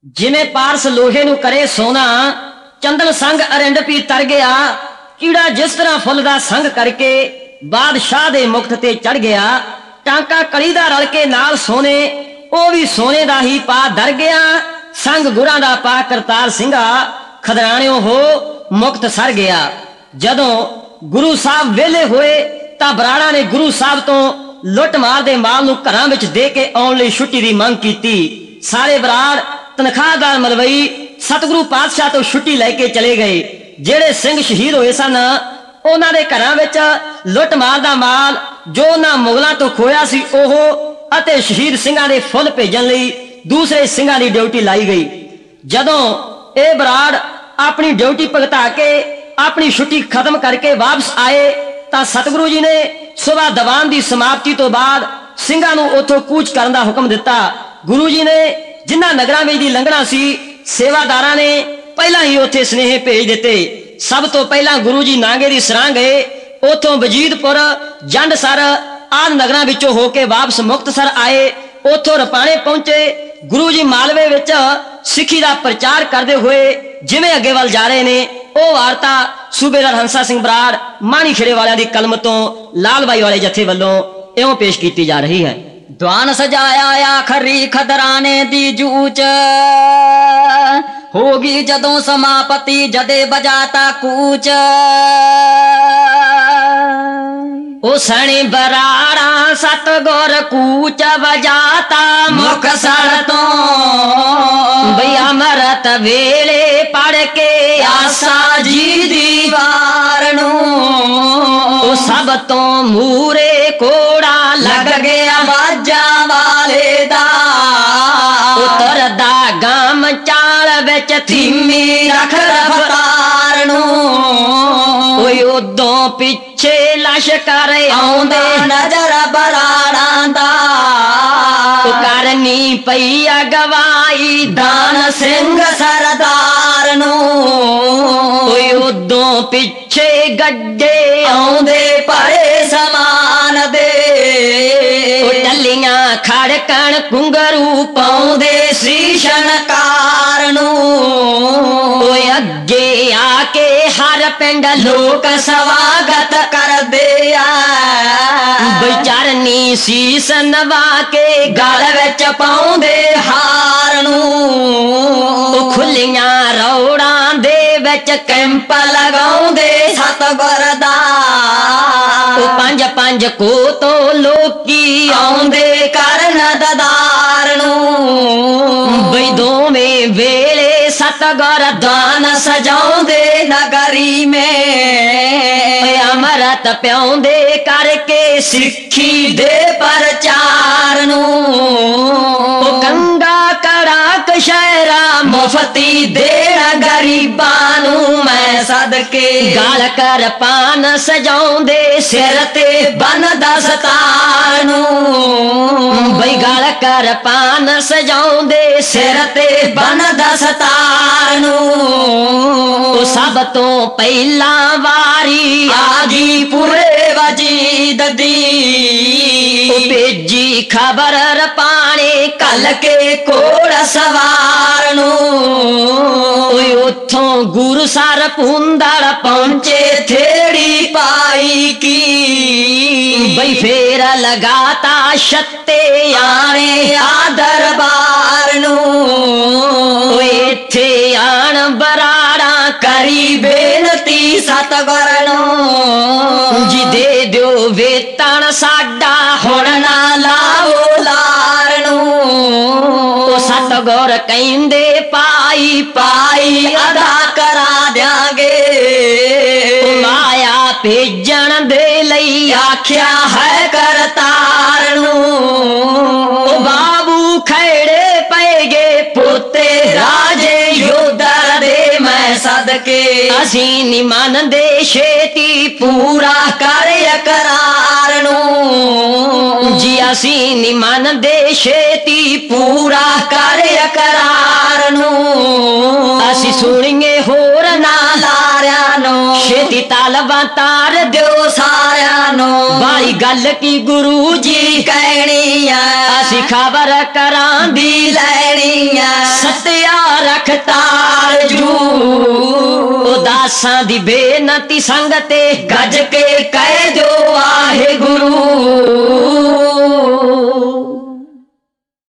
जिमें पारस लोहे नूं करे सोना, चंदन संग अरिंद पी तर गया। कीड़ा जिस तरह फुल दा संग करके बादशाह दे मुक्त ते चढ़ गया। टांका कली दा रल के नाल सोने, ओ भी सोने दा ही पा दर गया। संग गुरां दा पा करतार सिंघा, खदराणियों हो मुक्त सर गया। जदों गुरु साहब वेले होए तां बराड़ा ने गुरु साहब तो लुट मार दे माल नूं घरां विच दे के आउण लई छुट्टी दी मंग कीती। सारे बराड़ तनखाहदार मलवई सतगुरु पातशाह तो छुट्टी लैके चले गए। जेड़े सिंह शहीद होए सन उन्हां दे घरां विच लुट मार दा माल जो उन्हां मुगलां तो खोया सी ओह अते शहीद सिंघां दे फुੱਲ भेजण लई दूसरे सिंघां दी ड्यूटी लाई गई। जदों ਇਹ बराड़ अपनी ड्यूटी भुगता के अपनी छुट्टी खत्म करके वापस आए तां सतगुरु जी ने सुबह दीवान की समाप्ति तो बाद ਸਿੰਘਾਂ ਨੂੰ उथों कूच करने का हुक्म दिता। गुरु जी ने जिन्हां नगरां विच दी लंघना सी सेवादारां ने पहला ही उत्थे स्नेहे भेज दिते। सब तो पहला गुरु जी नांगे दी सरां गए, उथों वजीदपुर जंडसर आदि नगरां विचों हो के वापस मुक्तसर आए। उथों रपाणे पहुंचे। गुरु जी मालवे विच सिੱਖੀ ਦਾ प्रचार करते हुए जिवें अगे वल जा रहे ने ਉਹ वार्ता सूबेदार हंसा सिंह बराड़ माणी खेड़े वालियां दी कलम तो लाल बाई वाले जथे वल्लों इउं पेश की जा रही है। द्वान सजाया आखरी खदराने दी जूच, होगी जदों समापति जदे बजाता कूच। ओ सणी बराड़ा सतगुर कूच बजाता मुक्तसर तो, बई अमृत वेले पढ़ के आसा जी दीवार नूं। सब तो मूरे कोड़ा लग गया बाजा वाले दा, उतरदा गम चाल विच थीमी रख रफ्तार नूं। उदों पिछे लश्कर आउंदे नजर बराड़ां दा, करनी पई अगवाई दान सिंह सरदार नूं। उदों पिछे गड्डे आउंदे परे समान दे, टल्लियां खड़कण घुंघरू पाउंदे श्रीशनकार नूं। अगे आके हर पिंड लोक स्वागत करदे आ, चरनी सीस नवा के गल विच पाउंदे हार नूं। खुलियां रौड़ां दे विच कैंप लगाउंदे सतगुर दा, पंज पंज को तो लोकी आउंदे करन ददार नूं। बई दोवें वेले सतगुर दान सजाउंदे नगरी में, अमृत प्याउंदे करके सिੱਖੀ दे प्रचार नूं। गंगा कड़ाक शहरा मुफ्ती देण गरीबां नूं मैं सदके, गल कर पान सजाउंदे सिर ते बन दस्तार नूं। बई गल कर पान सजाउंदे सिर ते बन दस्तार नूं। सब तो पहला वारी आजी पूरे वजीद दी, भेजी खबर रपाणे कल के कोड़ सवार नूं। उथों गुरु सर पुंदड़ पहुंचे थेड़ी पाई की, बई फेर लगाता छत्ते आने आ दरबार नूं। इत्थे आण बराड़ा करी बेनती सतगुर नूं, जी दे दिओ वेतन साडा हुण ना लाओ लार नूं। सतगुर कहंदे पाई पाई अदा करा देंगे, माया भेजण दे लई आख्या है करतार नूं। बाबू खैड़े पैगे पोते राजे योधर दे मैं सदके, असीं नी मनदे छेती पूरा कर इकरार नूं। जी असीं नी मनदे छेती पूरा कर इकरार नूं। असीं सुणीए होर ना लारियां नूं, छेती तालबां तार दिओ सारियां नूं। ਭਾਈ ਗੱਲ ਕੀ ਗੁਰੂ ਜੀ ਕਹਿਣੀ ਆ ਅਸੀਂ ਖਬਰ ਕਰਾਂ ਦੀ ਲੈਣੀ ਆ ਸਤਿਆ ਰਖਤਾਰ ਜੂ ਉਦਾਸਾਂ ਦੀ ਬੇਨਤੀ ਸੰਗ ਤੇ ਗੱਜ ਕੇ ਕਹਿ ਜੋ ਵਾਹਿਗੁਰੂ